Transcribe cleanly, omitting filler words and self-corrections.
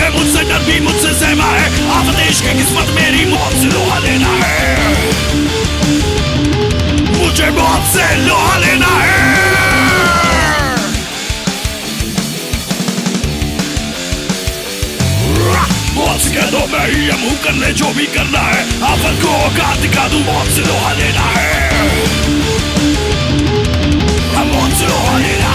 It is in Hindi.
है मुझसे, डर भी मुझसे सहमा है। आफत इश्क की किस्मत मेरी, मौत से लोहा लेना है, मुझे मौत से लोहा लेना है। मौत से कह दो मैं ही मुंह कर ले जो भी करना है। आफत को औकात दिखा दूं, मौत से लोहा लेना है, मौत से लोहा लेना है।